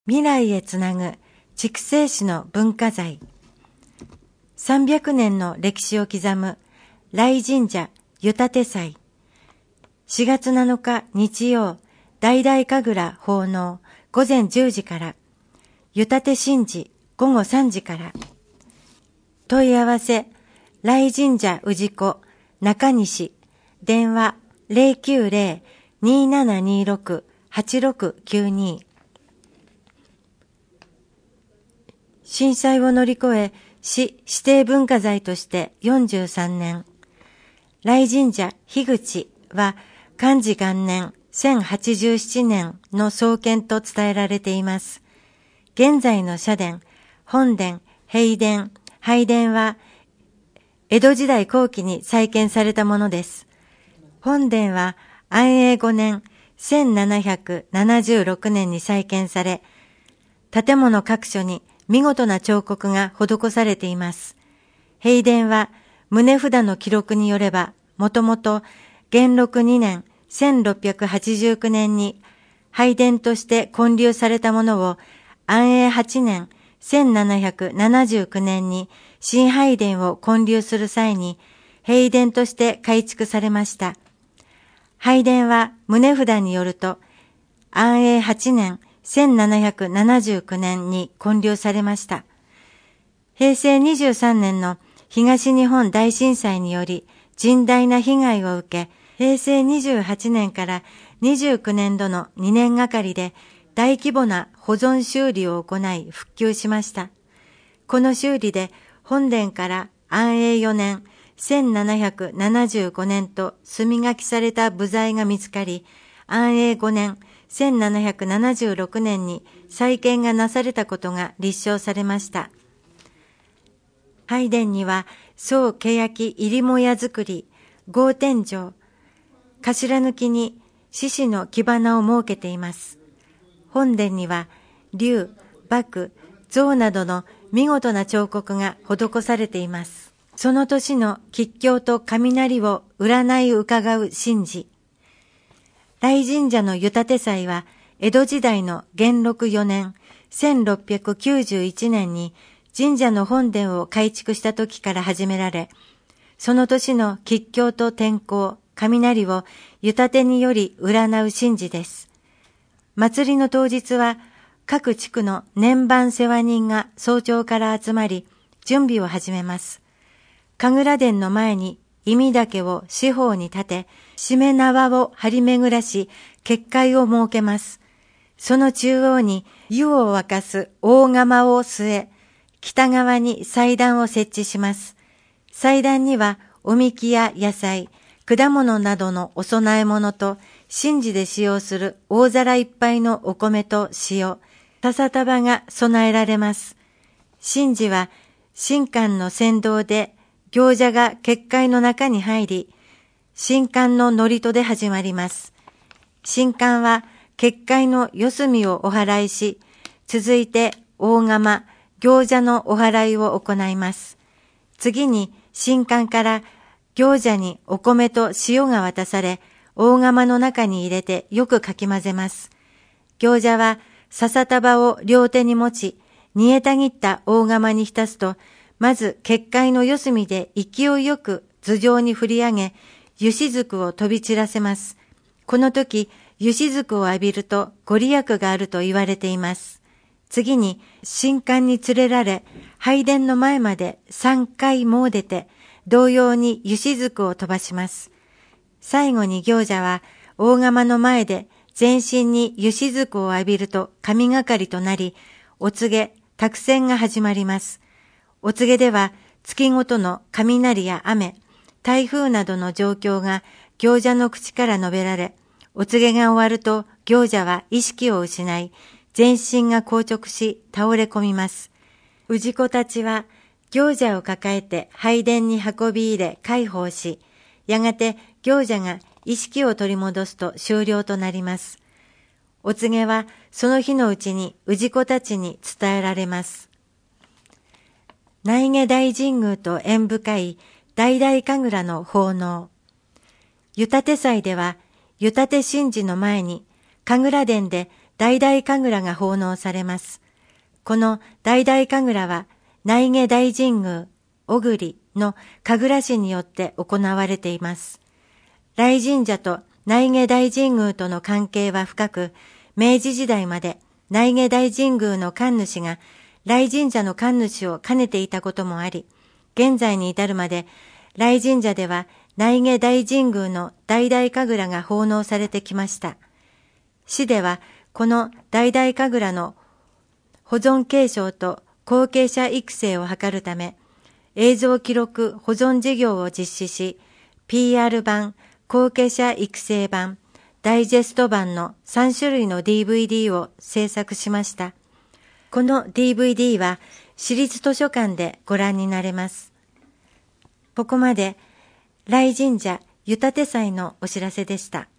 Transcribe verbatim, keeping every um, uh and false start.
未来へつなぐ筑西市の文化財。さんびゃくねんの歴史を刻む来神社湯立祭。しがつなのか日曜、大々神楽奉納ごぜんじゅうじから、湯立神事ごごさんじから。問い合わせ、来神社氏子中西、電話 ゼロきゅうゼロ にーななにーろく はちろくきゅうに。震災を乗り越え、市指定文化財としてよんじゅうさんねん。来神社樋口は寛治元年せんはちじゅうななねんの創建と伝えられています。現在の社殿、本殿、幣殿、拝殿は江戸時代後期に再建されたものです。本殿は安永ごねんせんななひゃくななじゅうろくねんに再建され、建物各所に見事な彫刻が施されています。幣殿は棟札の記録によれば、もともと元禄にねんせんろっぴゃくはちじゅうきゅうねんに拝殿として建立されたものを、安永はちねんせんななひゃくななじゅうきゅうねんに新拝殿を建立する際に幣殿として改築されました。拝殿は棟札によると、安永はちねんせんななひゃくななじゅうきゅうねんに建立されました。へいせいにじゅうさんねんの東日本大震災により甚大な被害を受け、へいせいにじゅうはちねんからにじゅうきゅうねんどのにねんがかりで大規模な保存修理を行い復旧しました。この修理で本殿から安永よねんせんななひゃくななじゅうごねんと墨書きされた部材が見つかり、安永ごねんせんななひゃくななじゅうろくねんに再建がなされたことが立証されました。拝殿には総欅入り母屋造り、合天井、頭抜きに獅子の木花を設けています。本殿には竜、獏、象などの見事な彫刻が施されています。その年の吉凶と雷を占い伺う神事。来神社の湯立祭は江戸時代の元禄よねんせんろっぴゃくきゅうじゅういちねんに神社の本殿を改築した時から始められ、その年の吉凶と天候、雷を湯立により占う神事です。祭りの当日は各地区の年番世話人が早朝から集まり準備を始めます。神楽殿の前に忌み竹を四方に立て、しめ縄を張り巡らし、結界を設けます。その中央に湯を沸かす大釜を据え、北側に祭壇を設置します。祭壇にはおみきや野菜、果物などのお供え物と、神事で使用する大皿いっぱいのお米と塩、笹束が備えられます。神事は神官の先導で、行者が結界の中に入り、神官の祝詞で始まります。神官は結界の四隅をお祓いし、続いて大釜、行者のお祓いを行います。次に神官から行者にお米と塩が渡され、大釜の中に入れてよくかき混ぜます。行者は笹束を両手に持ち、煮えたぎった大釜に浸すと、まず結界の四隅で勢いよく頭上に振り上げ、油脂づを飛び散らせます。この時、油脂づを浴びるとご利益があると言われています。次に、神官に連れられ、拝殿の前までさんかい詣でて、同様に油脂づを飛ばします。最後に行者は、大釜の前で全身に油脂づを浴びると神がかりとなり、お告げ、託宣が始まります。お告げでは、月ごとの雷や雨、台風などの状況が行者の口から述べられ、お告げが終わると行者は意識を失い、全身が硬直し倒れ込みます。氏子たちは行者を抱えて拝殿に運び入れ解放し、やがて行者が意識を取り戻すと終了となります。お告げはその日のうちに氏子たちに伝えられます。内下大神宮と縁深い大々神楽の奉納。湯立祭では、湯立神事の前に、神楽殿で大々神楽が奉納されます。この大々神楽は、内下大神宮、小栗の神楽師によって行われています。来神社と内下大神宮との関係は深く、明治時代まで内下大神宮の神主が来神社の神主を兼ねていたこともあり、現在に至るまで来神社では内下大神宮の大々神楽が奉納されてきました。市ではこの大々神楽の保存継承と後継者育成を図るため、映像記録保存事業を実施し、ピーアール 版、後継者育成版、ダイジェスト版のさん種類の ディーブイディー を制作しました。この ディーブイディー は市立図書館でご覧になれます。ここまで、来神社湯立祭のお知らせでした。